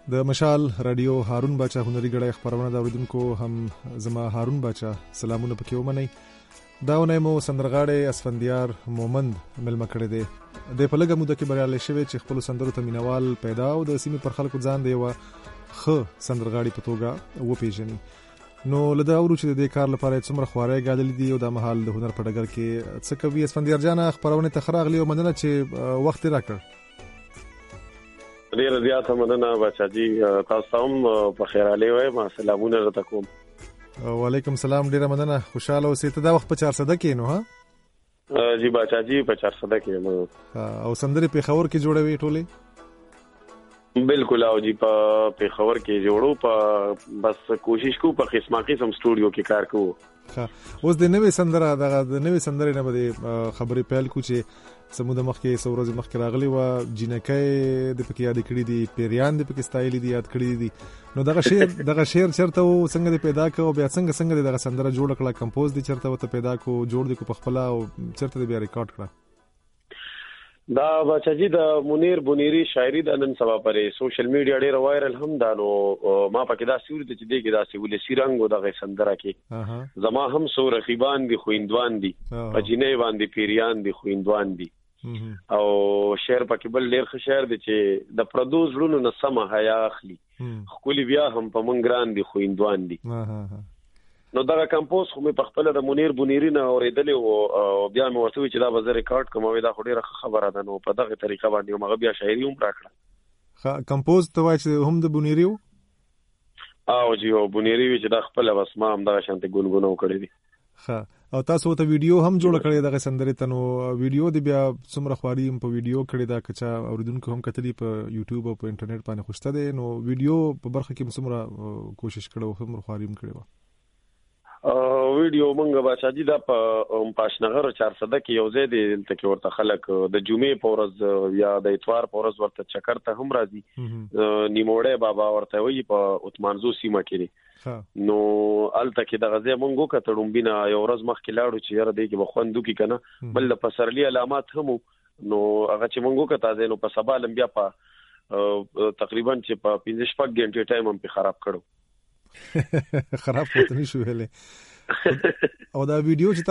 د مشال رادیو هارون باچا هنري غړی خبرونه دا اوریدونکو هم زما هارون باچا سلامونه پکې ومنئ. دا ونه مو سندرغاړی اسفندیار مومند ملما کړی دی. د په لږه موده کې بریالی شوی چې خپل سندرو ته مینوال پیدا او د سیمې پر خلکو ځان دی یو ښه سندرغاړي په توګه وپیژني. نو لدا اورو چې د کار لپاره څومره خوارې غاډلې دي او د محل د هنر په ډګر کې څه کوي. اسفندیار جان خبرونه ته خراغلی او مننه چې وخت راکړ. ډیر زیات مننه بچا جی، تاسو هم په خیر علي وای. ما سلامونه درته کوم. وعلیکم السلام، ډیر مننه. خوشاله اوسئ. ته دا وخت په 400 کې نو ها جی بچا جی په 400 کې نو او سندرې په خبر کې جوړوي ټوله بالکل. او جی په پیښور کې جوړو، په بس کوشش کو په قسمه قسم سټوډیو کې کار کوو. اوس د نوې سندره د نوې سندرې نه به خبرې پیل کو چې سموده مخکې سورز مخکې راغلی و جنکې د پکې یاد کړی دي، پیریان د پکې سټایل دي یاد کړی دي. نو دغه شعر چرته و څنګه د پیدا کو بیا څنګه دغه سندره جوړ کړه، کمپوز دي چرته وته پیدا کو جوړ دي کو په خپل او چرته بیا ریکارډ کړه. دا بچا جی د منیر بنيري شاعري د نن سبا پرې سوشل میډیا ډېر وایرل هم دا نو ما پکې دا سوري ته چې دی کې دا سیول سیرنګ دغه سندره کې زما هم سو رقیبان دي خويندوان دي په جنې باندې پیریان دي خويندوان دي او شعر پکې بل ډېر ښه شعر دي چې د پردوز لونو نه سم حیا اخلي خولي بیا هم په منګران دي خويندوان دي. نو دا کمپوز خو مې په خپل د منیر بنيري نه اوریدلې او بیا مې ورته چې دا به زه ریکارډ کوم. دا خو ډیره خبره ده. نو په دغه طریقه باندې موږ بیا شاعري هم راکړه. کمپوز ته وای چې هم د بنيري او جی او بنيري چې دا خپل بس ما هم دا شانته ګونګونو کړی دي. او تاسو ته ویډیو هم جوړ کړی دغه سندرې ته. نو ویډیو دی بیا څومره خواري هم په ویډیو کړی دا کچا اوریدونکو هم کتلی په یوټیوب او په انټرنیټ باندې خوشته دي. نو ویډیو په برخه کې څومره کوشش کړو هم خواري هم کړو. ویډیو مونږه بچا جی دا په پاشنغر 400 کې یو ځای دی دلته کې ورته خلک د جمعې په ورځ یا د اتوار په ورځ ورته چکر ته هم راځي. نیموړې بابا ورته وایي په اتمانزو سیمه کې. نو الته کې د غزې مونږه کتړم بنا یو ورځ مخکې لاړو چې یاره دی کې بخوندو کې کنه بل د پسرلی علامات هم. نو هغه چې مونږه کتا ځنو په سبا لمبیا په تقریبا چې په 15 غنټه ټایم هم په خراب کړو. خراب پته نشو هله. او دا ویډیو چې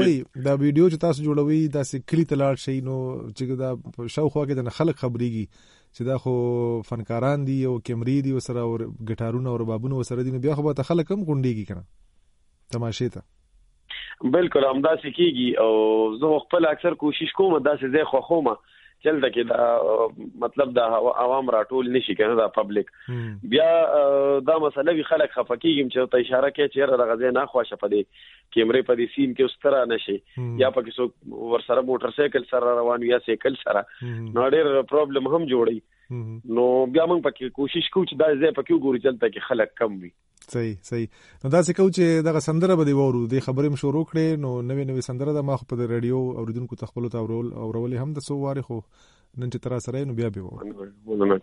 تاسو جوړوي دا سې کلی تلاړ شي نو چې دا شاوخوا کې د خلک خبريږي چې دا خو فنکاران دي او کیمرې دي وسره او ګټارونه او ربابونه وسره دي. بیا خو به خلک هم غونډيږي کنه تماشې ته. بالکل همدا سکیږي او زه خپل اکثر کوشش کوم دا چې زه خو خومه چلته کې دا مطلب دا عوام راټول نشي کنه دا پبلک. بیا دا مسله وی خلک خفقېږم چې ته اشاره کوي چې د غزې نه خوښه پدې کیمرې پدې سین کې اوستره نشي یا پکې سو ورسره موټر سایکل سره روان یا سایکل سره نو ډېر پرابلم هم جوړي. نو بیا موږ پکې کوشش کوو چې دا ځای پکې وګوري چلته کې خلک کم وي. صحیح. نو دا څه کو چې دغه سندره به دی وورو د خبرې مشورو کړي. نو نوې سندره د ما خو په رادیو اوریدونکو تخپل ته اورول هم د سو واره خو نن چې تر سره نو بیا به وو.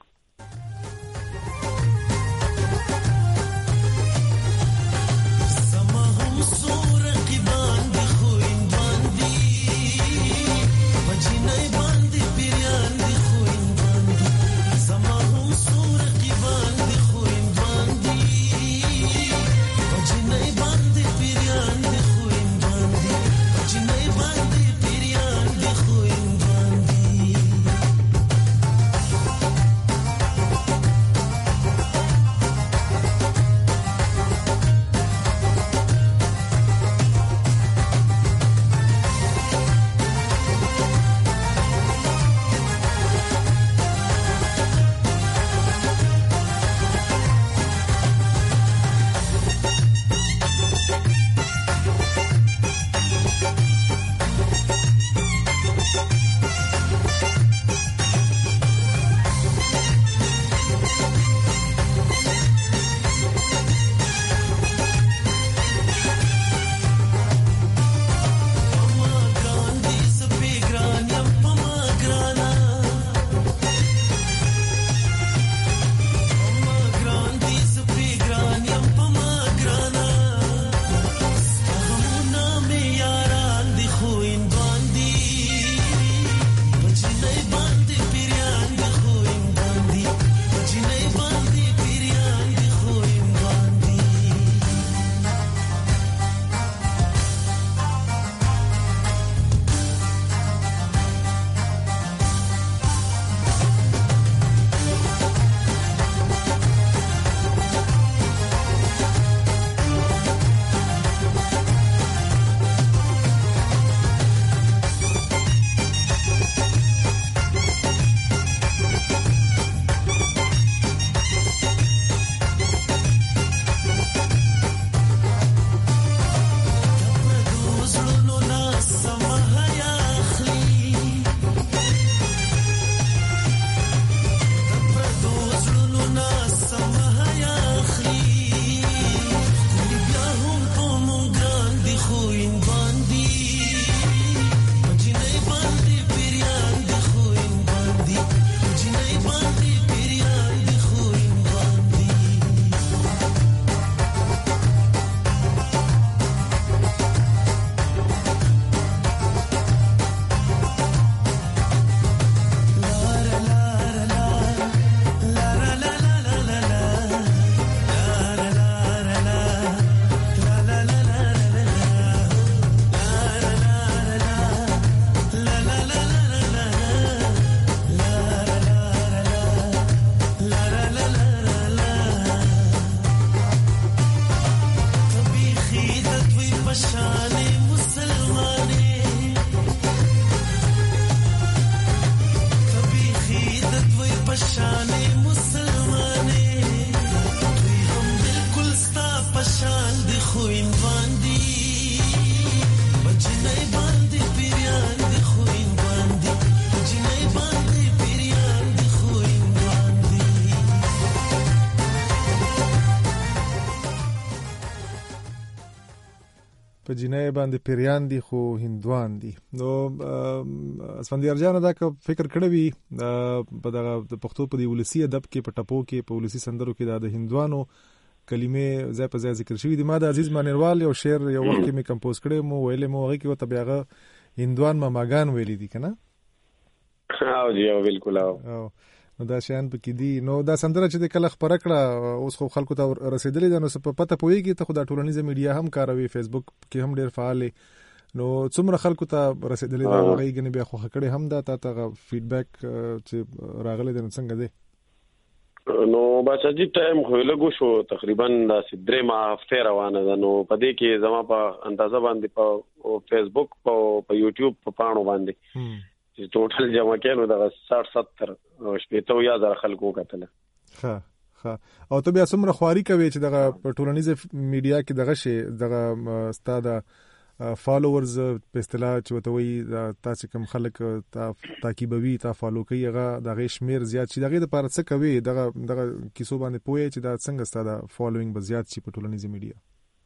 په جنای باندې پیریان دي خو هندوان دي. نو اسفندیار جان دا فکر کړی وي په دغه د پښتو په دی ولسی ادب کې په ټپو کې په ولسی سندرو کې د هندوانو کلمې ځای په ځای ذکر شوی دي. ما د عزیز مانیروال یو شعر یو وخت کې می کمپوز کړی مو ویلې مو هغه کې وته بیاغه هندوان ماګان ویلي دي کنه. او جی او بالکل او نو دا شان په کې دي. نو دا سندره چې د کله خبره کړه اوس خو خلکو ته رسیدلې ده. نو په پته پويږي ته خو د ټولنیزه میډیا هم کاروي، فیسبوک کې هم ډیر فعال. نو څومره خلکو ته رسیدلې ده هغه یې بیا خو خکړې هم ده ته فیډبیک چې راغلی ده څنګه دی؟ نو بچا جی ټایم خو لګو شو تقریبا د 3 هفته روانه ده. نو په دې کې زما په اندازه باندې په فیسبوک په یوټیوب په پاڼو باندې چې ټوټل جمع کینو د 60-70 شپېته یا زره خلکو کتل. ها او ته بیا څومره خواري کوي چې دغه په ټولنیزه میډیا کې دغه شی دغه ستاده فالوورز په اصطلاح چې وته وي تاسو کوم خلک تعقیبوي تا فالو کوي هغه دغه شمیر زیات شي دغه لپاره څه کوي دغه کیسو باندې پوهه چې دا څنګه ستاده فالوینګ به زیات شي په ټولنیزه میډیا؟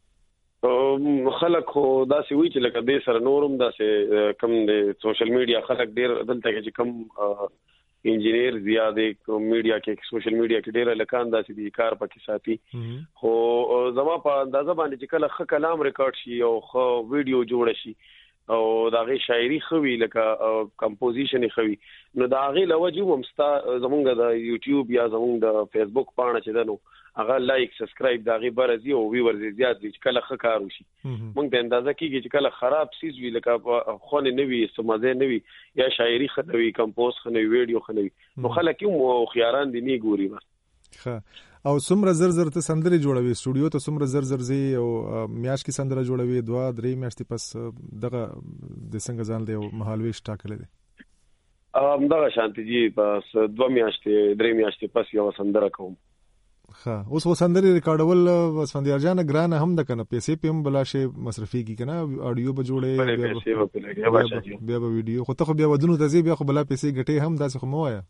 خلک خو داسې وی چې لکه دې سره نورم داسې کم د سوشل میډیا خلک ډیر دلته کې چې کم انجینیر زیاده کوم میډیا کې سوشل میډیا کې ډیر لکان داسې دي کار پکې ساتي. خو زما په اندازه باندې چې کله خ کلام ریکارډ شي او خ ویډیو جوړ شي او داغه شاعري خوي لکه کمپوزیشن خوي نو داغه لوجه همستا زمونږ د یوټیوب یا زمونږ د فیسبوک پاڼه چې دنو هغه لایک سبسکرایب داغه برزي او ویورز زیات دي چې کله خ کار وشي مونږ په اندازه کېږي چې کله خراب سیز وی لکه خونه نوي سمازه نوي یا شاعري خنوي کمپوز خنوي ویډیو خنوي نو خلک یو خياران دي نه ګوري بس. او څومره زر ته سندري جوړوي سټوډیو ته څومره زر زی او میاش کې سندره جوړوي 2-3 میاشتې پس دغه د څنګه ځان له مهالويش ټاکل دي دغه شانتي جی پس 2 میاشتې 3 میاشتې پس یو سندره کوم. اوس خو سندري ریکارډول اسفندیار جان ګرانه هم د کنه پیسې په هم بلا شي مصرفي کی کنه اډیو به جوړي بیا به ویډیو خو ته خو بیا ودونو ته بیا خو بلا پیسې ګټي هم داسې خو موایا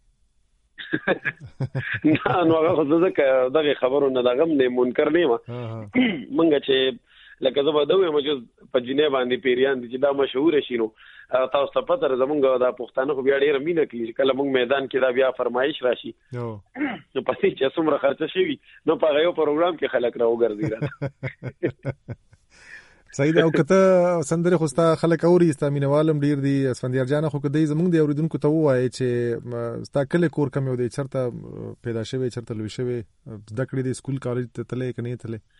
نو هغه خو دغه خبرو نه دغه نه منکر نه ما منګه چې لکه زه به دوی مجوز په جنې باندې پیریان دي چې دا مشهور شي نو تاسو ته پته زمونږ د پښتانه خو بیا ډیر مینه کوي کله موږ میدان کې دا بیا فرمایش راشي نو پسې چې څومره خرچه شي نو په غو پروګرام کې خلک راو ګرځي. صحیح ده. او کته سندره خوستا خلک اوري استامینوالم ډیر دي اسفندیار جان خو کدی زمونږ دی اوریدونکو ته وایي چې ستا کله کور کم یو دی چرته پیدا شوی چرته لوي شوی د کړې د سکول کالج ته تلې کني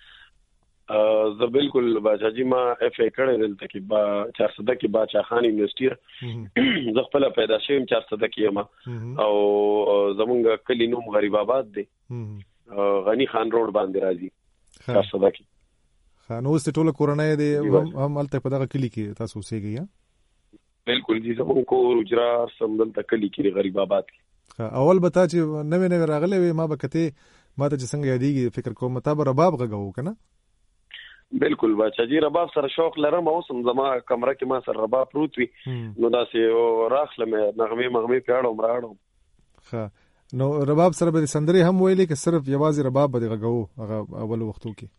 تلې زه بالکل باچاجي ما اف ای کړه دلته کې با 400 کې باچا خان یونیورسيټي زه خپل پیدا شوم 400 کې ما او زمونږ کلی نوم غریب آباد دی غنی خان روډ باندې راځي 400 کې. نو اوس ټوله کورنۍ دی هم الته په دغه کلی کې تاسو اوسېږئ؟ بالکل جی زموږ کور اجرا سمدل ته کلی کې غریب آباد کې. اول بتا چې نوې راغلې وي ما بکته ما ته چې څنګه یادېږي فکر کوم مطابق رباب غږو کنه. بالکل باچا جی رباب سره شوق لرم اوس زما کمره کې ما سره رباب پروت وي نو داسې راخله مې نغمه پیاړم راړم. نو رباب سره به سندري هم ویلې که صرف یوازې رباب به غږو هغه اول وختو کې؟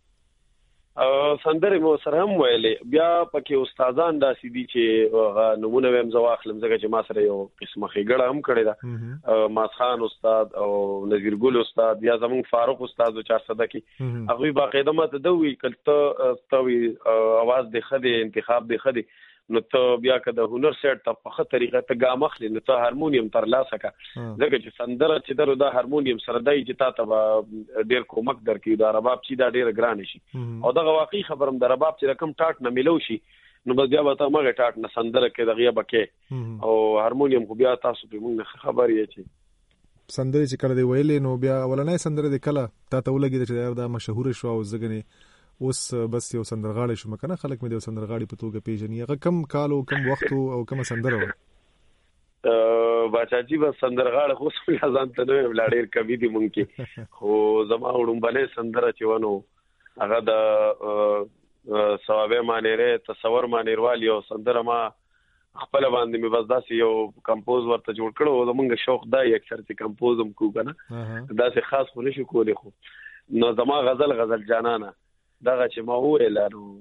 سندره مو سره هم ویلې بیا پکې استادان داسې دي چې نمونه ویم زواخلم زګه چې ما سره یو قسمه خېګړه هم کړې ده ماسخان استاد او نذیر ګل استاد یا زمون فاروق استاد 400 کې هغه باقاعده ماته دوی کله توي आवाज د خدي انتخاب د خدي نو ته بیا که د هنر سیټ ته په خه طریقه ته ګامخلی نو ته هارمونیم تر لاسه کا ځکه چې سندره چې درو دا هارمونیم سره دای چې تا ته ډیر کومک درکې دا رباب چې دا ډیر ګران شي او دا واقعي خبرم د رباب چې رقم ټاټ نه ملو شي نو بیا به ته مګه ټاټ نه سندره کې دغه بکې او هارمونیم خو بیا تاسو په موږ خبر یې چې سندره چې کړه دی ویلې نو بیا ولنې سندره د کله تا ته ولګي چې دا مشهور شو او زګنی اوس بس یو سندرغاړی شو مکنه خلک مې د سندرغاړي په توګه پیژني هغه کم کال او کم وخت او کم سندره و باچاجي بس سندرغاړ خو څه ځان ته نو ولاړیر کبي دي مونږ کې خو زما وډمبنه سندره چې ونو هغه د ثوابه مانیره تصور مانیروال یو سندره ما خپل باندې مې بس داسې یو کمپوز ورته جوړ کړو زمونږ شوق دی اکثر چې کمپوز هم کو کنه داسې خاص خو نشو کولای خو نو زما غزل جانانه دغه چې ما ویل نو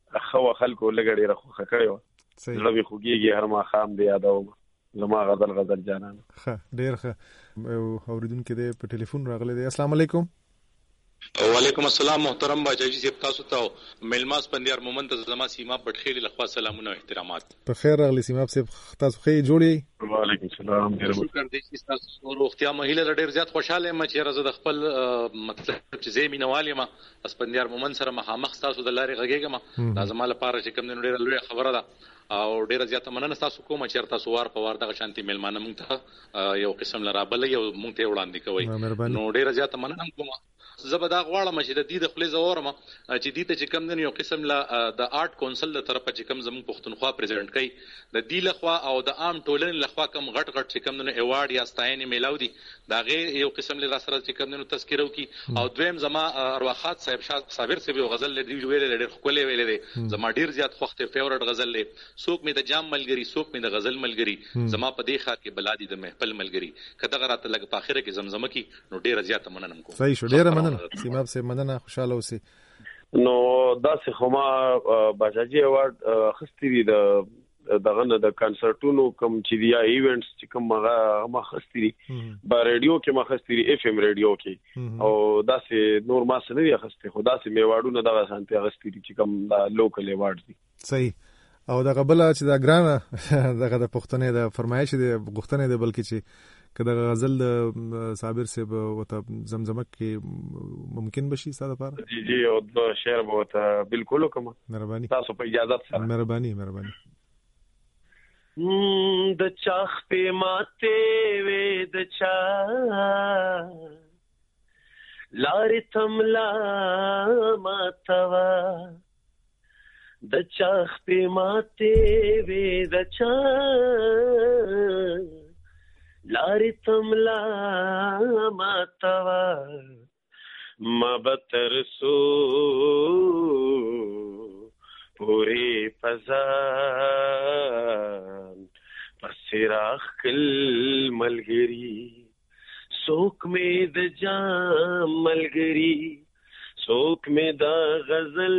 خو خلکو لګړي راخه کړو زړه به خوږيږي هر ما خام دی یادو زما غزل جانان ډیر ښه اوریدونکو دې په ټلیفون راغلی دی. السلام علیکم. وعلیکم السلام محترم باچاجي صاحب، تاسو ته ملماس پندیار مومند زما سیما پټخیل لخوا سلامونه او احترامات. په خیر راغلی سیما صاحب، تاسو خې جوړی؟ وعلیکم السلام. شکر دې چې تاسو روغتیا مهیله ډیر زیات خوشاله یم چې راز د خپل مطلب چې زمي نوالي ما اس پندیار مومند سره مخامخ تاسو د لارې غږیږم. دا زما لپاره چې کوم ډیر لوی خبره ده او ډیر زیات مننه تاسو کوم چې تاسو وار په وار دغه شانتي ملمانه مونږ ته یو قسم لرابل یو مونږ ته وړاندې کوي. نو ډیر زیات مننه کوم. زبدا غواړم چې د دې د خپل زورم چې دې ته چې کم نه یو قسم لا د آرت کونسل له طرفه چې کم زموږ پښتونخوا پریزیدنت کوي د دې لخوا او د عام ټولنې لخوا کم غټ چې کم نه ایوارډ یا ستاینې میلاو دي دا غیر یو قسم له سره چې کم نه تذکرو کی او دویم زما ارواحات صاحب شاه صابر صاحب غزل لري ویل ډېر خولې ویل دي زما ډېر زیات خوخته فیورټ غزل لري. سوق می د جام ملګری سوق می د غزل ملګری زما په دې خاطر کې بلادي د محفل ملګری کده غراته لګ په اخره کې زمزمه کی نو ډېر زیات مننه کوم. صحیح شو، ډېر مننه سیما صاحب، مننه، خوشاله اوسئ. نو دا څه خما باچاجي ایوارډ خستې دي دغه نه د کنسرټونو کوم چې دی ایونټس چې کوم ما خستې دي په رادیو کې ما خستې دي اف ام رادیو کې او دا څه نور ما څه نه دي خستې خدا سي میواړو نه دغه سانتي خستې دي چې کوم دا لوکل ایوارډ دي. صحیح. او دغه بل چې دا ګرانه دغه د پښتنې د فرمایش دي غوښتنې دي بلکې چې کله غزل د صابر صاحب وته زمزمه کې ممکن بشي ساده لپاره جی او د شعر وته بالکل کوم مهرباني تاسو په اجازه سره مهرباني د چاخ په ماته وې د چا لارې تملا ماتوا د چاخ په ماته وې د چا لارې تملا ماتوا ما بتر سو پوری پزان پسراخ کل ملګری سوک می د جام ملګری سوک می د غزل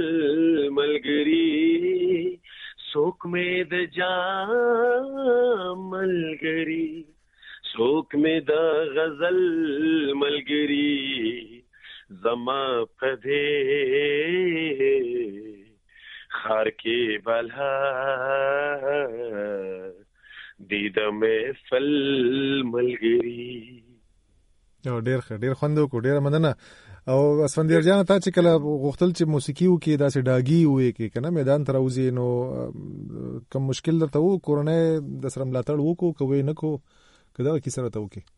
ملګری سوک می د جام ملګری سوک می د غزل ملګری زما پدې خار کې بلا دید مې فل ملګری. ډېر خوند وکړو، ډېر مننه. او اسفندیار جان ته چې کله غوښتل چې موسیقي وکړي داسې ډاګي وي کې کنه میدان ته راوځي نو کوم مشکل درته وو کورنۍ د سره ملاتړ وکړو کوي نه کو کدا کی سره ته وکړي؟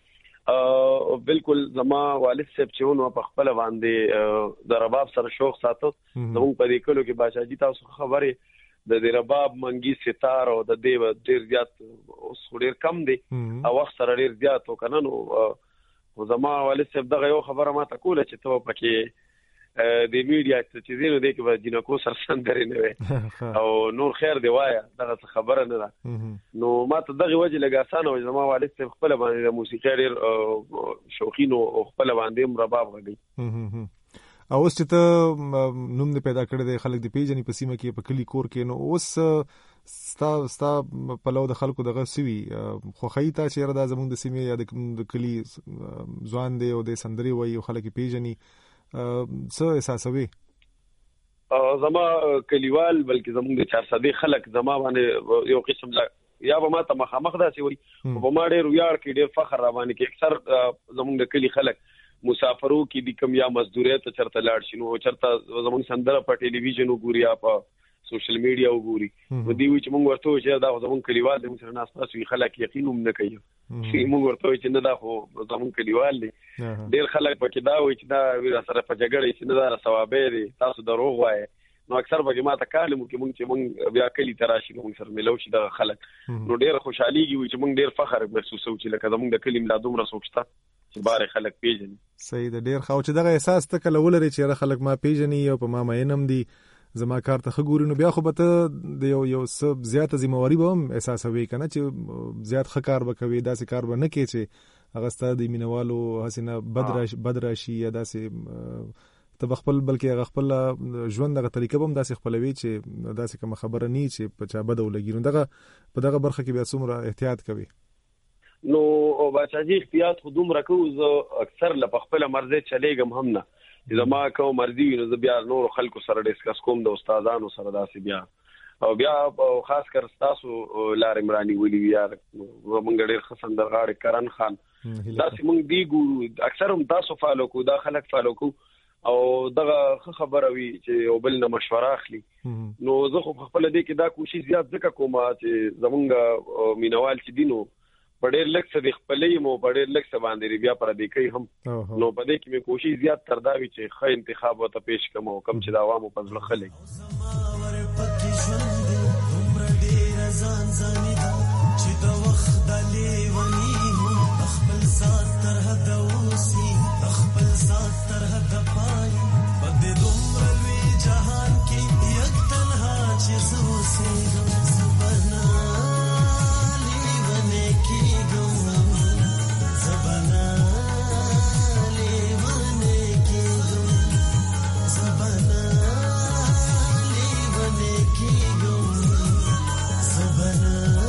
بالکل زما والد صاحب چې نو په خپل باندې د رباب سره شوق ساتو زموږ په دې کلو کې باچاجي تاسو خبره د رباب منګي ستار او د دیو ډیر زیات اوس ډیر کم دي او وخت سره ډیر زیات وکنه نو زما والد صاحب دغه یو خبره ما ته کوله چې ته پکې د میډیا چې زینو د کې به جنکو سره سندري نه وي او نور خیر دی وایا دغه خبره نه ده نو ما ته دغه وجه لګاسانه و زما والد صاحب خپل باندې د موسیقي ډیر شوقین او خپل باندې رباب غږی. او اوس چې ته نوم دې پیدا کړی دی خلک دې پیژني په سیمه کې په کلی کور کې نو اوس ستا په لو د خلکو دغه سوي خوخی ته چې دا زموږ د سیمې یا د کلی ځوان دی او د سندري وایي او خلک پیژني څه احساسوي؟ زما کلیوال بلکې زموږ د 400 خلک زما باندې یو قسم یا به ما ته مخامخ داسې وي په ما ډېر ویاړ کې ډېر فخر را باندې کې اکثر زموږ د کلی خلک مسافرو کې د کم یا مزدوریت چرته لاړ شي نو چرته زموږ سندره په ټلویزیون وګوري یا په سوشل میډیا وګوري و دی چې موږ ورته چې دا زموږ کلیوال د موږ سره ناس تاسو خلک یقین هم نه کوي چې موږ ورته چې نه دا خو زموږ کلیوال دي ډېر خلک پکې دا وایي چې دا سره په جګړه چې نه دا ثوابې دي تاسو دروغ وایي نو اکثر به ما ته کالم کې موږ بیا کلی تراشي موږ سره ملو شي د خلک نو ډېر خوشحاليږي چې موږ ډېر فخر محسوسو چې لکه زموږ د کلی ملا دومره سوچتا چې بار خلک پیژني. صحیح ده، ډېر خو چې دغه احساس ته کله ولري چې خلک ما پیژني او په ما مینم دي زما کار ته خګوري نو بیا خو به ته د یو سب زیاته ذمہواری به هم احساسوي کنه چې زیات خکار وکوي داسې کار به نه کوي چې هغه ستاسو د مینوالو حسینه بد راشي یا داسې ته خپل بلکې خپل ژوند دغه طریقه هم داسې خپلوي چې داسې کوم خبره نه چې په چا بده ولګي. نو دغه په دغه برخه کې بیا څومره احتیاط کوي؟ نو او بچاجي احتیاط خودم راکو زه اکثر ل خپل مرزه چلےګم هم نه، زما کوم مرضی نو زه بیا نور خلکو سره ډیسکس کوم د استادانو سره داسې بیا او بیا خاص کر تاسو لار عمرانی ولي یار ومنګ ډیر خسن درغاړ کرن خان داسې مونږ دی ګورو اکثر هم تاسو فالو کو دا خلک فالو کو او دغه خبره وی چې او بل نه مشوره اخلي. نو زه خو خپل دې کې دا کوشش زیات ځکه کوم چې زمونږ مینوال چې دینو په ډېر لږ څه د خپلې مو په ډېر لږ څه باندې بیا پر دې کوي هم. نو په دې کې مې کوشش زیات تر دا وی چې ښه انتخاب وته پیش کوم او کم چې د عوامو په ځل خلک چې د وخت د لیونی خپل ذات تر حد اوسي خپل ذات تر حد پای په دې دومره لوی جهان کې یک تنها چې زوسي زبنا لیونه کېږم زبنا لیونه کېږم زبنا لیونه کېږم زبنا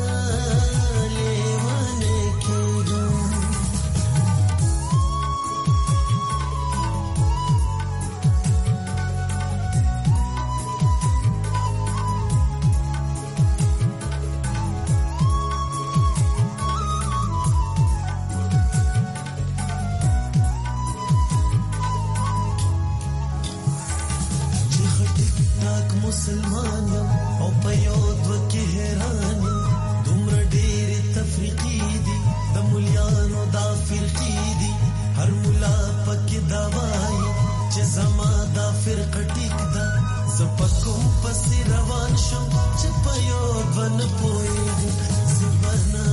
مسلمان او په یو دوه کې حیران دومره ډېر تفریقي دي د مولیانو دا فرقي دي هر مولا پکې دا وایي چې زما دا فرقه ټیک ده زه په کوم پسې روان شم چې په یو دوه نه پوهېږم زبنا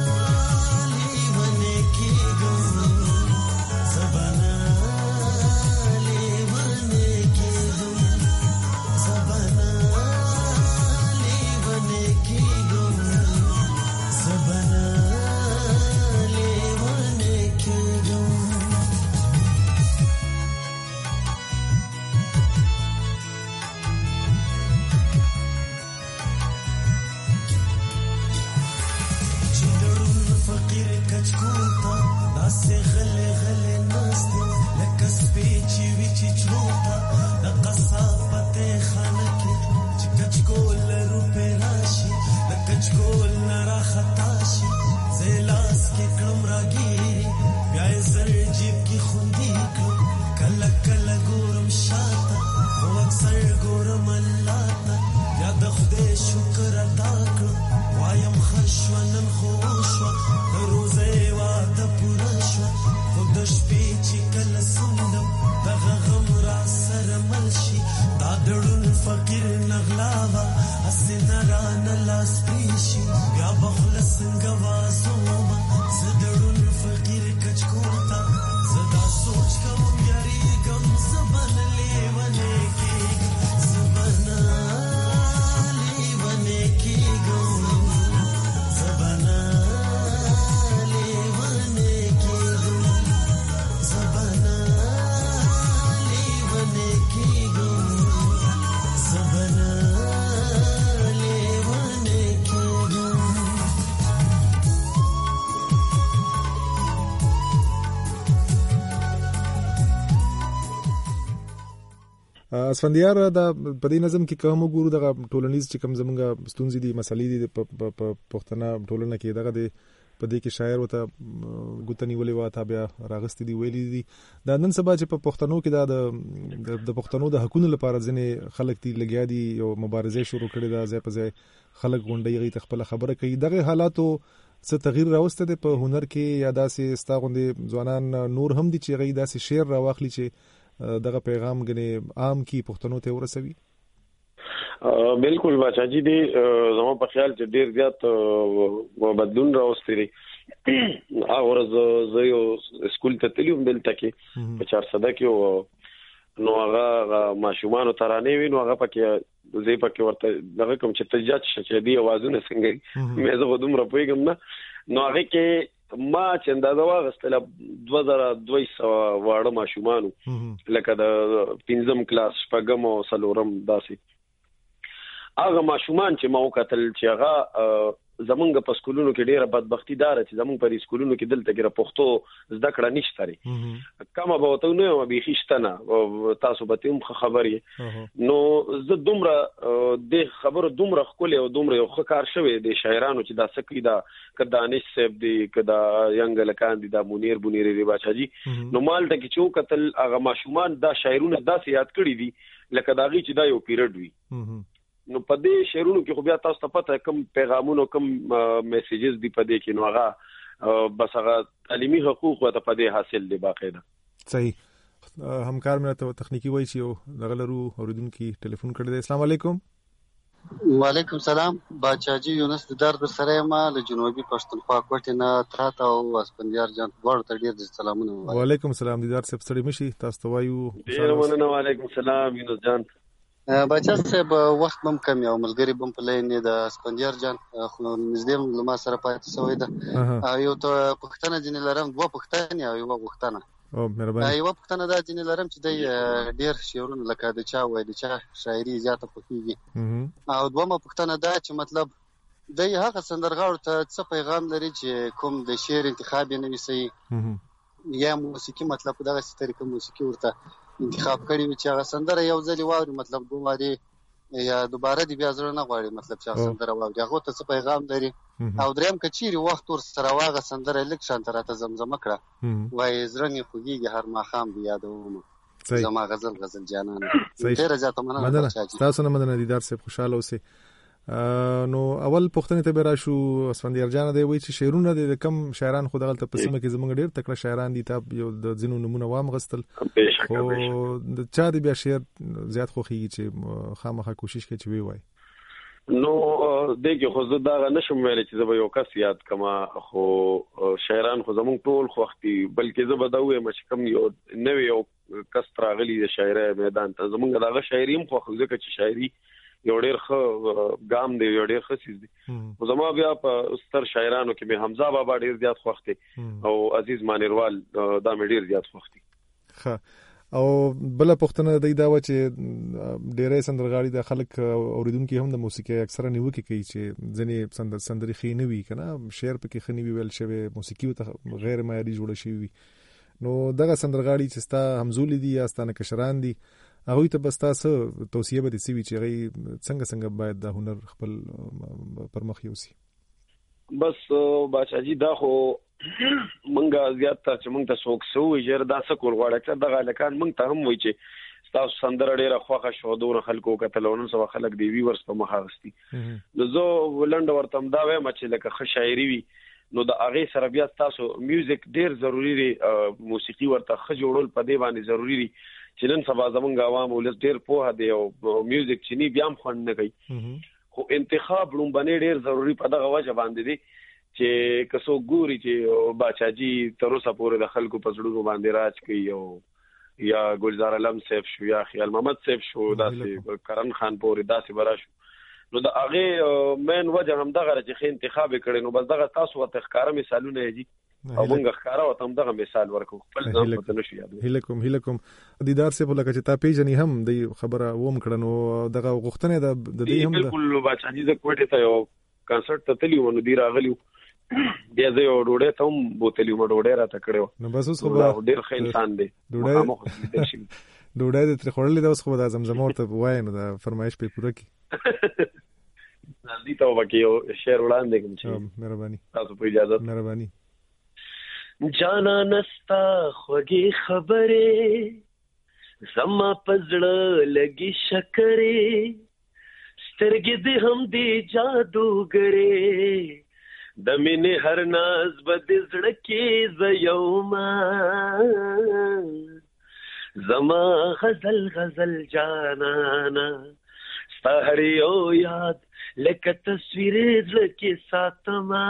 لیونی کېږم زبنا اسفندیار دا په دې نظم کې کوم ګورو دغه ټولنیز چې کوم زمونږه ستونزې دي مسلې دي په پښتنه ټولنه کې دغه د په دې کې شاعر وته ګوتنی ولې واته بیا راغستې دی ویلي دي دا نن سبا چې په پښتنو کې دا د پښتنو د حقوقو لپاره ځنې خلک دي لګیا دي یو مبارزه شروع کړې ده ځای په ځای خلک غونډې غي خپل خبره کوي دغه حالاتو څه تغییر راوسته ده په هنر کې یا داسې ستا غوندې ځوانان نور هم دي چې غي داسې شعر راواخلي چې دغه پیغام غني عام کی پښتنو ته ورسوي؟ بالکل بچا جی دی زمو په خیال چې ډیر زیات بدلون راوستي دي. زه یو سکول ته تلم دلته کې په 400 کې نو هغه ماشومان ترانه ویني هغه پکې زی پکې ورته دغه کوم چې تجات چې دی اوازونه څنګه مې زه غوډم را پويګم نه نو هغه کې ما چې اندازه واغستله 2200 واړه ماشومانو لکه د 5م کلاس شپږم او څلورم داسې هغه ماشومان چې ما وکتل چې هغه زمونږ په سکولونو کې ډیره بدبختی دار چې زمونږ په سکولونو کې دلته کې پښتو زده کړه نشته لري کومه به وته نو به هیڅ تاسو به تم خبرې نو زه دومره د خبرو دومره خپل او دومره یو ښه کار شوی د شاعرانو چې دا سکی دا کدانش صاحب دی کدا ینګ لکان دی دا منیر بنيري باچاجي نو مال ته کې چو قتل هغه ماشومان دا شاعرونه داسې یاد کړی دي لکه داغي چې دا یو پیریډ وي نو په دې شعرونو کې خو بیا تاسو ته پته کوم پیغامونه کوم میسیجز دی په دې کې نو هغه بس هغه تعلیمي حقوق ته په دې حاصل دی باقاعده صحیح همکار مې ته تخنیکی وایي چې دغلرو اوریدونکو ټلیفون کړی دی السلام علیکم وعلیکم سلام باچاجي یونس دار در سره ما له جنوبي پښتونخوا کوټه نه تاسو او اسپندیار جان ورته ډیر سلامونه وعلیکم سلام دیدار صاحب ستړي مشي تاسو ته وایو ډیر مننه وعلیکم سلام یونس جان بچا صاحب وخت بم کم یو ملګری بم په لین د اسپندیار جان خو نږدې لما سره پاتې شوی دا یو ته پښتنه جن لرم دوه پښتنه او یو پښتنه او مهرباني یو پښتنه دا جن لرم چې د ډیر شعرونه لکه د چا وای د چا شاعري زیاته پخېږي او دوه پښتنه دا چې مطلب د هغه سندرغاړو ته څه پیغام لري چې کوم د شعر انتخاب یې نوي سي یا موسیقي مطلب دغه طریقه موسیقي ورته انتخاب کړی و چې هغه سندره یو ځلی واوري مطلب دومره یا دوباره دی بیا زړه نه غواړي مطلب چې سندره واوري هغه ته څه پیغام لري او دریم کچيري وخت ور سره واغه سندره لیک شانتراته زمزمه کړه وای زړه خوږیږي هر ماخام دی یادوم زما غزل جانان ډیره زیاته مننه تاسو نه مننه دیدار صاحب خوشاله اوسئ نو اول پښتنې ته به راشو اسفندیار جان دی وای چې شعرونه د کم شاعران خو دغلت په سیمه کې زمونږ ډیر تکړه شاعران دي ته یو د ځینو نمونه وام غستل خو د چا دی بیا شعر زیات خوخیږي چې خامخا کوشش کوي چې وی وای نو دغه خو زه دا نشم ویل چې زه یو کس یاد کما خو شاعران خو زمونږ ټول خوختي بلکې زه به دا وایم چې کم یو نوې یو کس تراغلی د شاعرۍ میدان ته زمونږ دغه شاعریم خو ځکه چې شاعري یو ډیر ښه ګام دی یو ډیر ښه چیز دی خو زما بیا په ستر شاعرانو کې به حمزه بابا ډیر زیات خوښ دي او عزیز مانیروال دا مې ډیر زیات خوښ دي ښه او بل پښتنه دا و چې ډیرې سندرغاړي د خلک اوریدونکو هم د موسیقي اکثره نیوکه کوي چې ځنې سندري خې نه وي کنه شعر پکې خې نه وي ویل شوی موسیقي ته غیر معیاري جوړه شوی نو دغه سندرغاړي چې ستا همزولي دي یا ستانه کشران دي هغه ته بس تاسو توصیه به دي سوي چې غي څنګه باید د هنر خپل پرمخ یوسي بس باچاجي دا خو مونږه زیات تر چې مونږ ته څوک سو یې دا څه کول غواړي چې دغه لکان مونږ ته هم وای چې تاسو سندره ډیره خوښه شو دوه خلکو کتلونو سو خلک دی وی ورس په مخاغستی نو زه ولند ورتم دا وایم چې لکه ښه شاعري وي نو د هغه سره بیا تاسو میوزیک ډیر ضروری دی موسیقي ورته ښه جوړول په دی باندې ضروری دی چې نن سبا زمونږ عوام ولس ډیر په هده او میوزیک چې نی بیا هم خوند نه کوي خو انتخاب لومبنه ډیر ضروری په دغه وجه باندې دی چې کسو ګوري چې باچاجي تر اوسه پورې د خلکو په زړونو باندې راج کوي او یا گلزار علم صاحب شو یا خیال محمد صاحب شو داسې کرن خان پورې داسې براشو نو د هغه مین وجه هم دغه چې انتخاب کړي نو بس دغه تاسو ته ښکارا مثالونه دي او موږ ښکارا وته هم دغه مثال ورکو خپل ځان په نشو یاد هیلکم دیدار سے په لکه چې تا پیژنې هم د خبره ووم کړنو دغه غوښتنه د دې هم بالکل باچاجي د کوټه ته یو کانسرت ته تلیو نو دی راغلیو بیا زه یو ډوډۍ ته هم بوتلیو ما ډوډۍ راته کړو نو بس اوس خو ډیر ښه انسان دی ډوډۍ د تر خورلې د اوس خو د زمزمه ورته وای نو د فرمایش په پوره کی نزدې ته وکیو شعر وړاندې کوم چې مهرباني تاسو په اجازه مهرباني جانا نستا خوږی خبره زما پزړه لګي شکرې سترګې دې هم دې جادوګرې د مینې هر ناز بد زړه کې زيوما زما غزل جانانا ستا هر یو یاد لکه تصویر زړه کې ساتما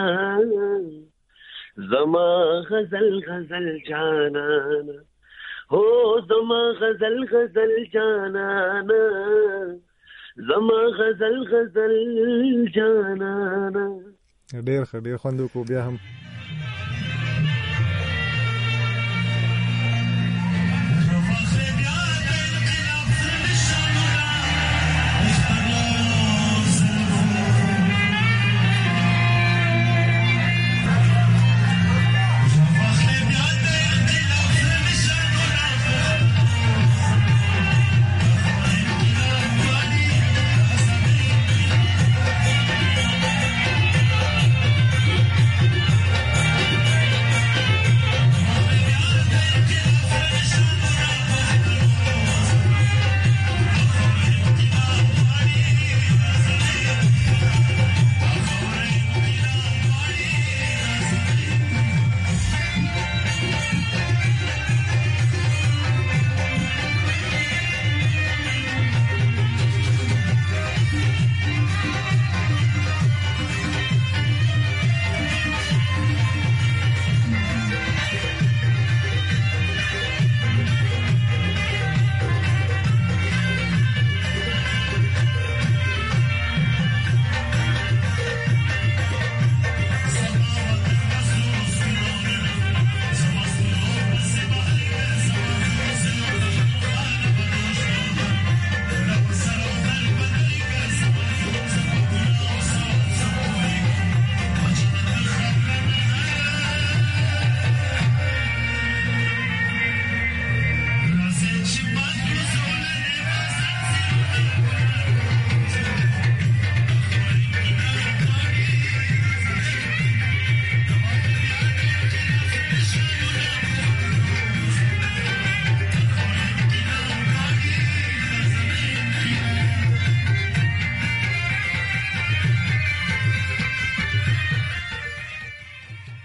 زما غزل جانانا هو زما غزل جانانا زما غزل جانانا ډیر خوندو کو بیا هم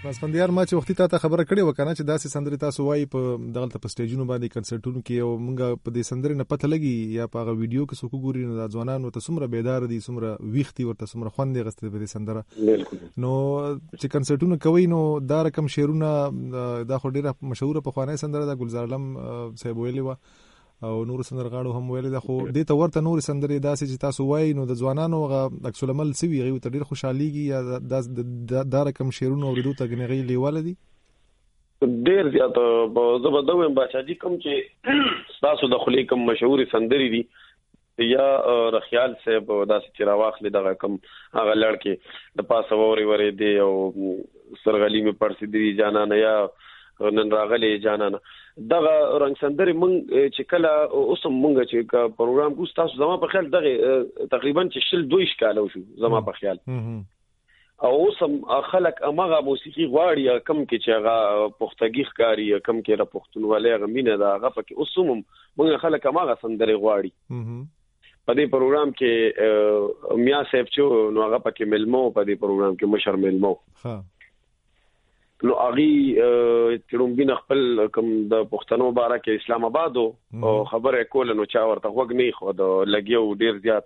اسفندیار ما چې وختي ته خبره کړې وکنه چې داسې سندري تاسو وایي په دغلت په سټیجونو باندې کنسرټونو کې او مونږ په دې سندري نه پته لګي یا په هغه ویډیو کې څوک ګوري نو د ځوانانو ته څومره بیدار دي څومره ویختي ورته څومره خوند غسته په دې سندره نو چې کنسرټونو کوي نو دا رقم شعرونه دا خو ډیره مشهوره په خوانه سندره د ګلزار علم صاحب ویلي و او نور سندرغاړو هم ویلي دا خو دې ته ورته نور سندري داسې چې تاسو وایي نو د ځوانانو غ عکس العمل سوي غي ته ډیر خوشحاليږي یا دا رقم شعرونه اوریدو ته غنغي لیواله دي ډیر زیات زبردوم بچاجي کوم چې تاسو د خلی کوم مشهور سندري دي یا رخیال صاحب داسې چې راواخلې دغه کوم هغه لړکې د پاسه ووري وري دی او سرغلی می پرسي دی جانانه یا نن راغلي جانانه دغه رنگ سندري مونږ چې کله اوسم مونږ چې پروګرام کو تاسو زما په خیال دغه تقریبا چې 2 کال شو زما په خیال او اوسم خلک امغه موسیقي غواړي کم کې چې هغه پختګي ښکاری کم کې را پختونولې غمینه دا هغه پکې اوسم مونږ خلک امغه سندري غواړي په دې پروګرام کې میا صاحب چې نو هغه پکې ملمو په دې پروګرام کې مشر ملمو نو اغي ترومبین خپل کوم د پښتنو بارکه اسلام آباد او خبره کول نو چا ورته وګ نه خو د لګیو ډیر زیات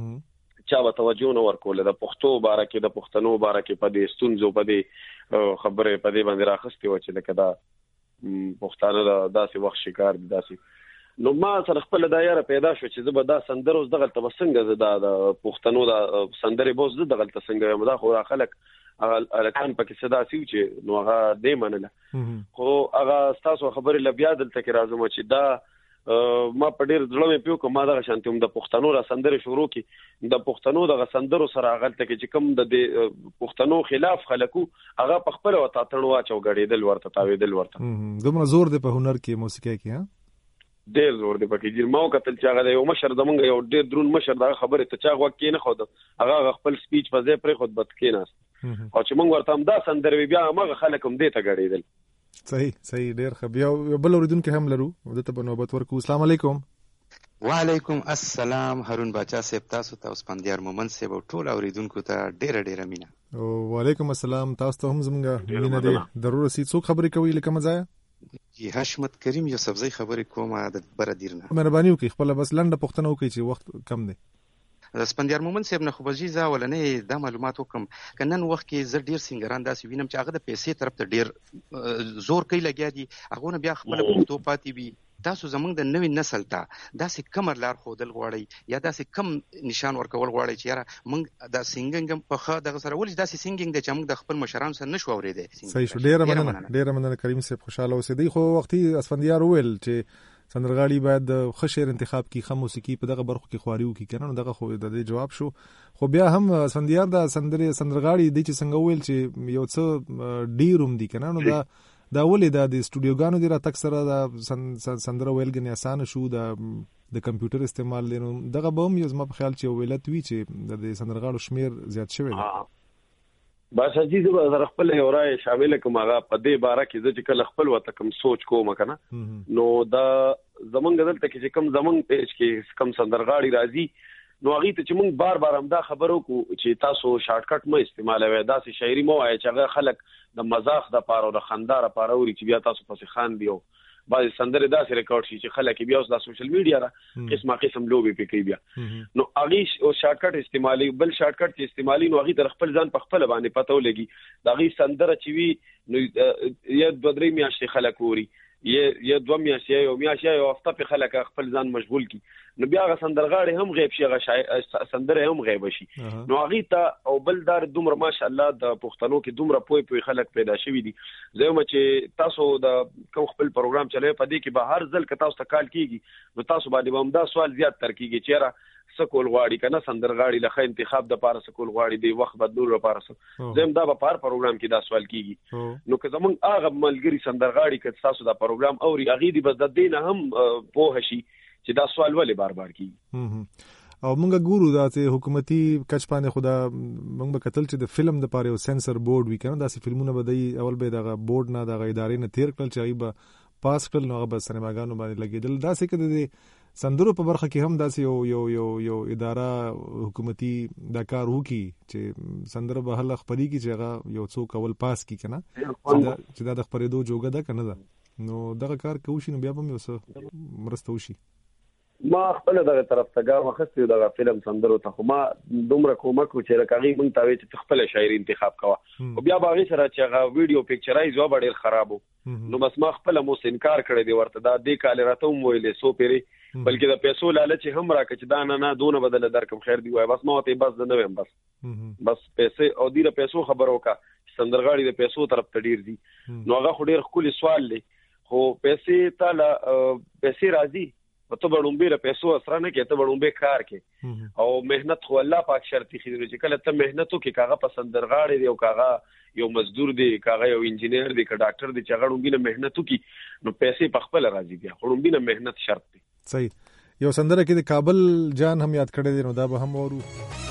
چا به توجه نه ورکول د پښتو بارکه د پښتنو بارکه په دې ستونزو په دې خبره په دې باندې راخستي و چې لکه دا پښتانه داسې وخت شکار دي داسې نو ما سره خپل دایره پیدا شو چې زه به دا سندرو دغه تبسنګ زدا د پښتنو د سندري بوز دغه تبسنګ یم دا خو خلک الکان پکې صدا سیو چې نو هغه دې منله خو هغه تاسو خبرې لبیا دلته کې راځم چې دا ما په ډیر ځلمه پیو کوم دا شانتوم د پښتنو را سندره شروع کی د پښتنو د سندرو سره غلطه کې چې کوم د پښتنو خلاف خلکو هغه په خپل وتا تړوا چو غړېدل ورته تاویدل ورته دومره زور دی په هنر کې موسیقي کې ها ډیر زور دی پکې چې ما وکتل چې هغه یو مشر دمنګ یو ډیر درون مشر دا خبره ته چا غوږ کې نه خود هغه خپل سپیچ په ځای پر خود بد کې نه او چې موږ ورته هم دا سندره بیا هغه خلک هم دې ته غړېدل صحیح ډیر خبر یو بل اوریدونکو هم لرو دته په نوبت ورکو السلام علیکم وعلیکم السلام هارون باچا صاحب تاسو ته اسفندیار مومن صاحب ټول اوریدونکو ته ډیر مینه او وعلیکم السلام تاسو ته هم زمونږ مینه دې ضرور سي څوک خبرې کوي لکه مزایا جی حشمت کریم یو سبزی خبرې کومه د بر دیرنه مهرباني وکړئ خپل بس لنډه پوښتنه وکړئ چې وخت کم دی اسفندیار مومن صاحب نه خو بجیزه ولنه د معلومات وکم کنن وخت کې زه ډیر سنگران داسې وینم چې هغه د پیسې طرف ته ډیر زور کوي لګیا دي هغه نه بیا خپل پښتو پاتې وي تاسو زمونږ د نوې نسل ته داسې کمر لار خودل غواړي یا داسې کم نشان ورکول غواړي چې یاره موږ د سنگینګ په خا دغه سره ولې داسې سنگینګ د چې موږ د خپل مشرانو سره نشو اورېدل صحیح شو ډیر مننه کریم صاحب خوشاله اوسئ خو وختي اسفندیار ویل چې سندرغاړي باید ښه شعر انتخاب کی ښه موسیقي په دغه برخو کې خواريو کی کنه نو دغه خو د دې جواب شو خو بیا هم سندیار د سندرغاړي د چې څنګه ویل چې یو څه ډیروم دي کنه نو دا ولې د استودیوګانو دی را تک سره د سندره ویلګنی آسان شو د کمپیوټر استعمال لینو دغه به هم یو زما په خیال چې ویلت وی چې د سندرغاړو شمیر زیات شوی دی باشا جی زه خپل یو رائے شامل کوم هغه په دې باره کې چې کله خپل وته کوم سوچ کوم کنه نو دا زمونږ دلته کې کوم زمونږ پیج کې کوم سندرغاړي راځي نو هغه ته چې مونږ بار هم دا خبرو کو چې تاسو شارټ کټ مې استعمالوي داسې شاعري مو وایي چې هغه خلک د مزاح د پاره او د خندا لپاره وري چې بیا تاسو پسې خان دیو بعض سندره داسې ریکارډ شي چې خلک بیا اوس د سوشل میډیا را قسم لوبي پکې بیا نو هغه او شارټ کټ استعمالي بل شارټ کټ چې استعمالي نو هغه در خپل ځان په خپل باندې پته ولګي دا غي سندره چې وی نو یا د درې میاشتې خلک وري یا 2 میاشتې یو میاشتې یو هفته په خلک خپل ځان مشغول کی نو بیا غ سندرغاړي هم غیب شي غ سندره هم غیب شي نو هغه ته او بل دار دومره ماشاءالله د پښتنو کې دومره پوي خلک پیدا شوي دي زه ما چې تاسو د کوم خپل پروګرام چلے په دې کې به هر ځل ک تاسو ته کال کیږي نو تاسو باندې هم دا سوال زیات تر کیږي چیرې سکول غواړي کنه سندرغاړي لخوا انتخاب د پاره سکول غواړي دی وخت بدلول لپاره زم دا په پار پروګرام کې دا سوال کیږي نو که زمونږ هغه ملګری سندرغاړي که تاسو دا پروګرام اوري اغي دی بس د دینه هم په هشي چې دا سوال ولې بار کیږي او موږ ګورو دا چې حکومتي کچ باندې خدا موږ به کتل چې د فلم د پاره یو سنسر بورډ وی کنه دا سي فلمونه به دی اول به دغه بورډ نه دغه ادارې نه تیر کړل چې ای به پاس کړل نو هغه به سینماګانو باندې لګیدل دا څه کده سندرو په برخه کې هم داسې یو اداره حکومتي دا کار وکي چې سندره به هله خپري کی چې هغه یو څوک اول پاس کی کنه چې دا د خپرېدو جوګه ده کنه ده نو دغه کار کوشي نو بیا به مې وسه مرسته وشي. ما خپل دغه طرف ته ګام اخستې دغه فلم سندرو ته خو ما دومره کومک چې راکاږي مونږ ته چې خپل شاعري انتخاب کوا او بیا باغی سره چې هغه ویډیو پکچرایز و ډېر خرابو نو بس ما خپل مو انکار کړی دی ورته دا د کال راته ویلې سو پیری بلکې د پیسو لالچ هم راکړي چې دا نه دونه بدل درکم خیر دی وای بس ما ته بس نه ویم بس پیسې او ډیره پیسو خبرو کا سندرغاړي د پیسو طرف ته ډیر دي نو هغه خو ډیر خولي سوال دی خو پیسې تعالی پیسې راځي ته بړومبه له پیسو اثر نه کې ته بړومبه کار کې او مهنت خو الله پاک شرطي خېږي چې کله ته مهنتو کې کاغه پسندرغاړي دی او کاغه یو مزدور دی کاغه یو انجینیر دی که ډاکټر دی چې غړومبه له مهنتو کې نو پیسې په خپل راځي بیا غړومبه له مهنت شرط دی. صحیح یو سندره کې د کابل جان هم یاد کړی دی نو دا به هم ورو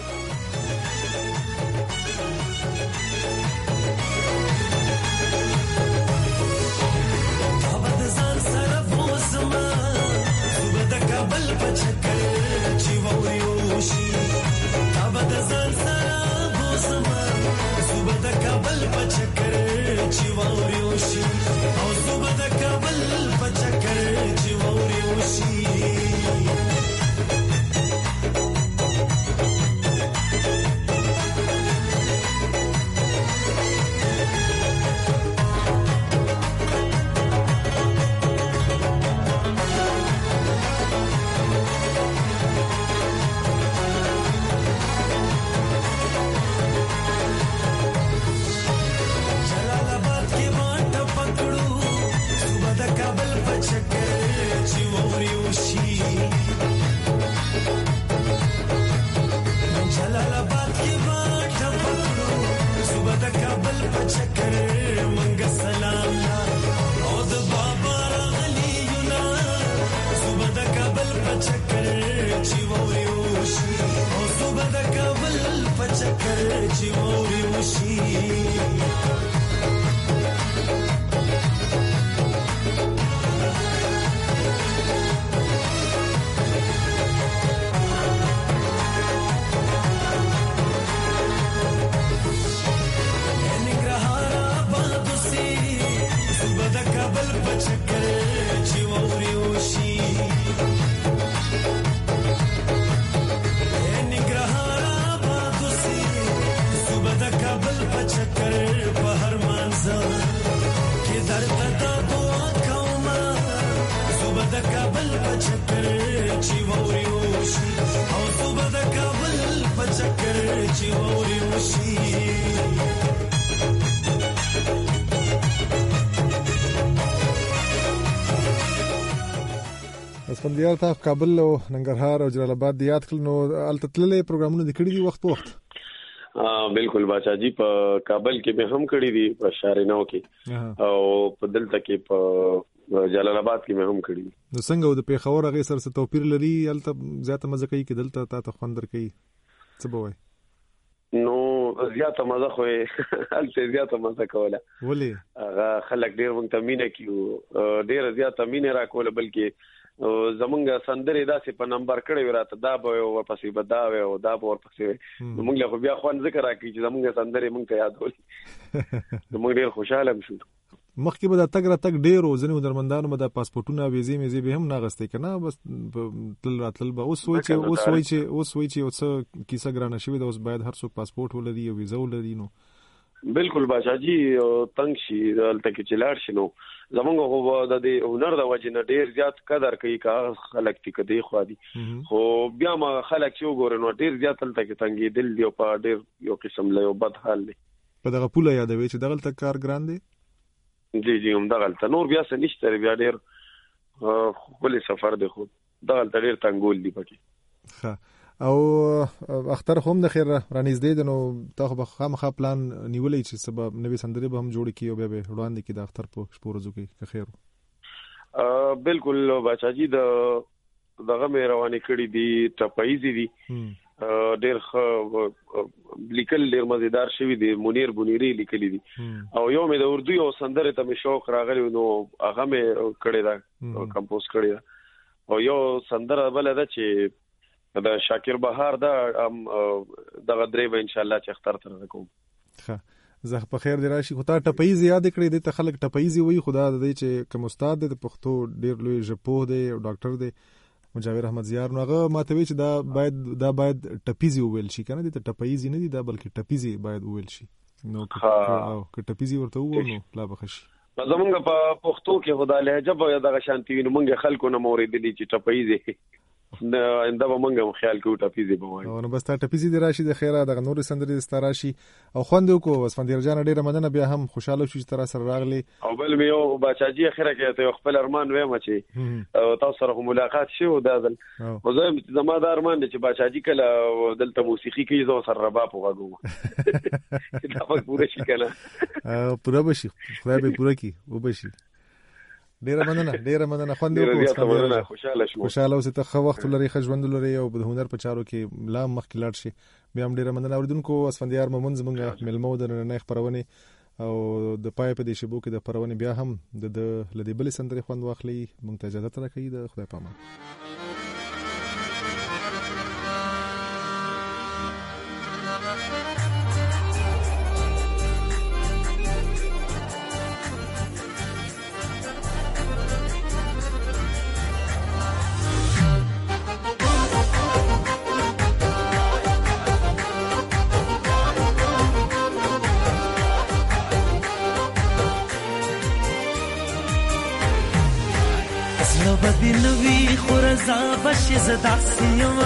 اسفندیار ته کابل او ننګرهار او جلال آباد د یاد کړل نو الته تللې پروګرامونه د کړي دي وخت په وخت بالکل باچا جی په کابل کې به هم کړي دي په شارینو کې او په دلته کې په جلال آباد کې به هم کړي دي نو څنګه د پیښور هغه سره څه توپیر لري الته زیاته مزه کوي کې دلته تا خوندر کوي څه به وای نو زیاته مزه خو الته زیاته مزه کوله ولې هغه خلک ډیر مونږ ته مینه کیو ډیر زیاته مینه را کوله بلکې زمونږ سندرې داسې په نمبر کړي وراته دا به ورپسې به دا او دا به ورپسې موږ له خو بیا خوان ذکر راکړي چې زمونږ سندرې موږ ته یادول موږ ډیر خوشاله شو. مخکې به د تګ را تګ ډیرو ځینې درمندانو به د پاسپورتونو ویزې به هم ناغستې کنه بس تل راتل به اوس وای چې اوس کیسه ګرانه شوی د اوس باید هر څوک پاسپورت ولري او ویزه ولري نو بالکل باشا جی تنگ شي دلته کې چلاړ شنو زمونږ هو د هنر د وجه نه ډیر زیات قدر کوي کا خلک ټیک دی خو دي خو بیا ما خلک یو ګور نو ډیر زیات تلته کې تنګي دل دی او په ډیر یو قسم له یو بد حال دی په دغه پوله یادوي چې دغه تک کار ګران دی جی هم دغه نور بیا څه نشته بیا ډیر خپل سفر دی خو دغه ډیر تنګول دی پکې او اختر هم د خیر رانیزدې د نو تاسو به خامخا پلان نیولې چې سبب نوې سندرې به هم جوړ کیو به وړاندې کې د اختر په شپورزو کې خیر بالکل بچا جی دغه مې روانې کړې دي ټپایزي دي ډېر لیکل ډېر مزیدار شوی دی منیر بنيري لیکلي دي او یو مې د اردو یو سندره ته مې شوق راغلی نو هغه مې کړې دا کمپوز کړې او یو سندره بل ده چې د شاکر بهار دا دغه درې به ان شاء الله چې اختر تر کوم. زه په خیر دی راشي. خو تا ټپایي زیاد کړی دی، ته خلک ټپایي وي. خدا د دې چې کوم استاد دی د پښتو ډیر لوی ژبپوه دی او ډاکټر دی مجاور احمد زیار، نو هغه ماته وی چې دا باید ټپیزي وویل شي، کنه دي ته ټپایزي نه دي دا بلکې ټپیزي باید وویل شي. نو که ټپیزي ورته وویل نو لا بخشي. زمونږ په پښتو کې خدای لهجه به دغه شانتي وي، نو مونږ خلکو نه موریدلی چې ټپیزي نه انده به مونږ خیال کوو ټپیزي به وایي. نو بس تا ټپیزي دی راشي د خیره دغه نور سندري ستاراشي او خوند وکړو. اسفندیار جان ډیره مننه، بیا هم خوشاله شو چې تر سره راغلی. او بل مې یو بچاجي اخره کې ته خپل ارمان وایم چې تاسو سره ملاقات شي او دا ځل زه زما د ارمان چې بچاجي کله دلته موسیقي کوي زو سره رباب وغږو دا په پوره شي کنه پوره بشي، خدای به پوره کی او بشي. ډیره مننه خوند وکړو. خوشاله اوسه ته خو وخت لري، خجوند لري او د هنر په چارو کې لا مخکې لاړ شي. بیا هم ډیره مننه اوریدونکو. اسفندیار مومن زمونږ ملمو د نن خبرونه او د پای په دې شبو کې د خبرونه بیا هم د لدی بل سندري خوند واخلي. مونږ ته اجازه راکړئ، د خدای پامان. بدی نوی خورزا بشی زدا سیما،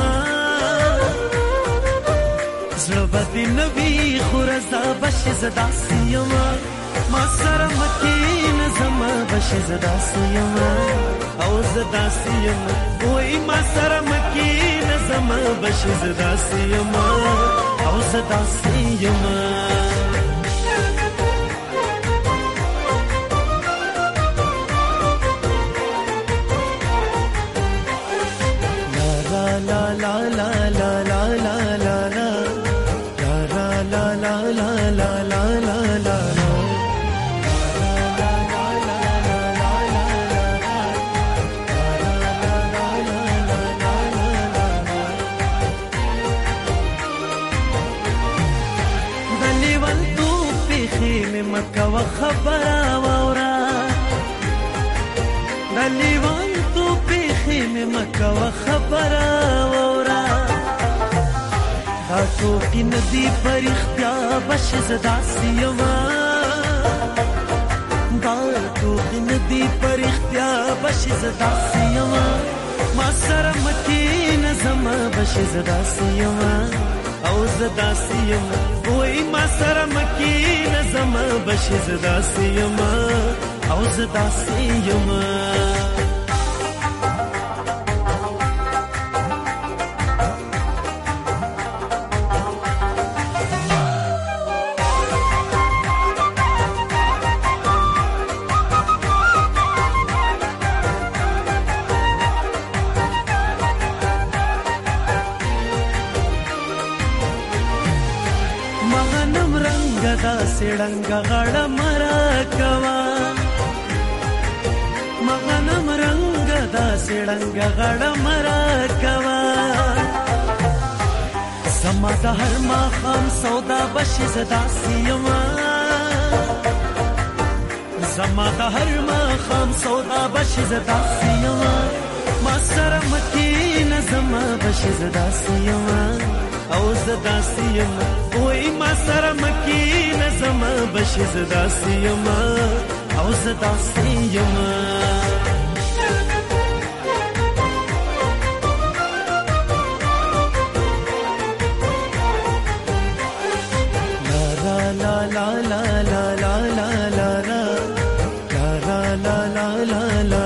زلو بدی نوی خورزا بشی زدا سیما، ما سر مکین زما بشی زدا سیما او زدا سیما، وی ما سر مکین زما بشی زدا سیما او زدا سیما. خبره وورا دلیوان تو پیخی میں مکو خبره وورا دا توقی ندی پر اختیا بش زدا سیما، دا توقی ندی پر اختیا بش زدا سیما، ما سر مکی نظم بش زدا سیما او زدا سیما، وی ما سر مکی نظم بش زدا سیما او زدا سیما. سړنګ غړ مرا کوا مغنم رنگ دا سړنګ غړ مرا کوا، زما د هر ما خام سودا بش زدا سیما، زما د هر ما خام سودا بش زدا سیما، ما سره مکی نظم بش زدا سیما او زدا سیما، وی ما سره مکی نظم بش زدا سیما او زدا سیما. لا لا لا لا لا لا لا لا لا لا لا لا